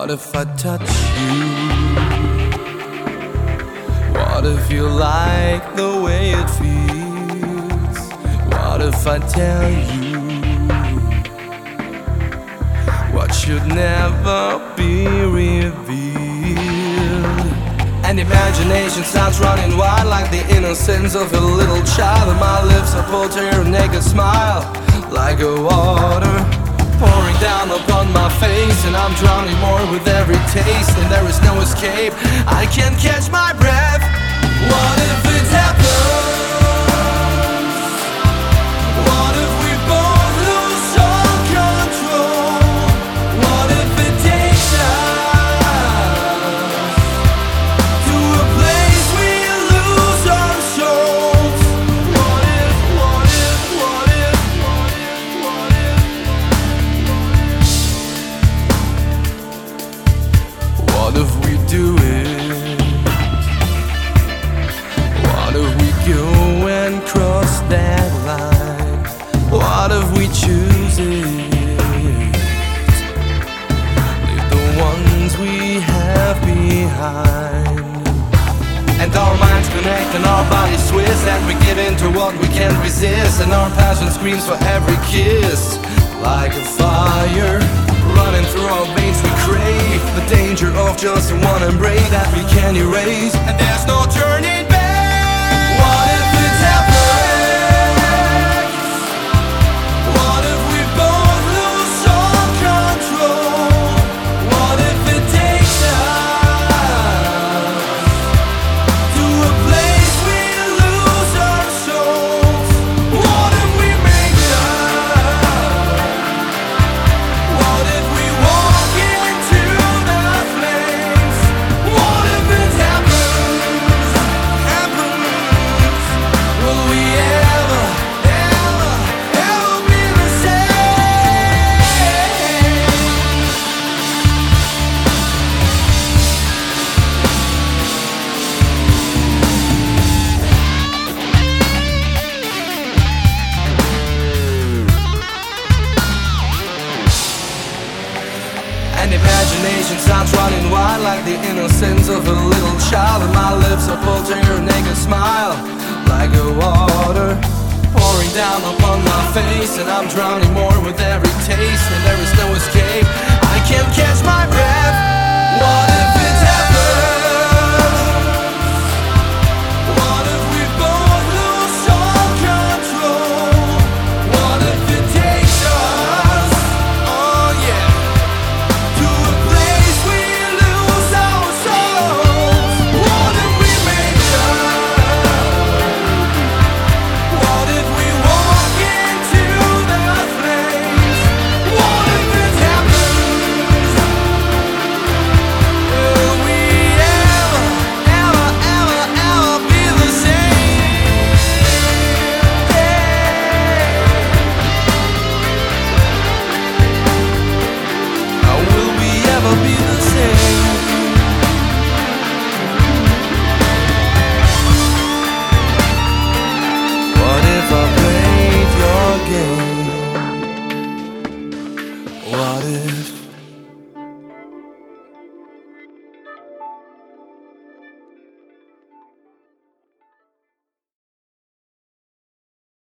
What if I touch you? What if you like the way it feels? What if I tell you what should never be revealed? And imagination starts running wild like the innocence of a little child. And my lips are pulled to your naked smile, like a water pouring down upon my face. And I'm drowning more with every taste, and there is no escape. I can't catch my breath. What if it happens? What if we both lose all control? What if it takes us to a place we lose our souls? What if, what if, what if, what if, what if we do it? What if we go and cross that line? What if we choose it? Leave the ones we have behind. And our minds connect and our bodies twist, and we get into what we can't resist. And our passion screams for every kiss, like a fire running through our veins. We crave the danger of just one embrace that we can't erase, and there's no turning back. What if it happens? What if we both lose all control? What if it takes us to a place we lose our souls? What if we make love? What if we walk into the flames? What if it happens? Will we ever, ever, ever be the same? And imagination starts running wild like the innocence of a little child. And my lips are pulled to your naked smile, like a water pouring down upon my face. And I'm drowning more with every taste, and there is no escape. I can't catch my breath.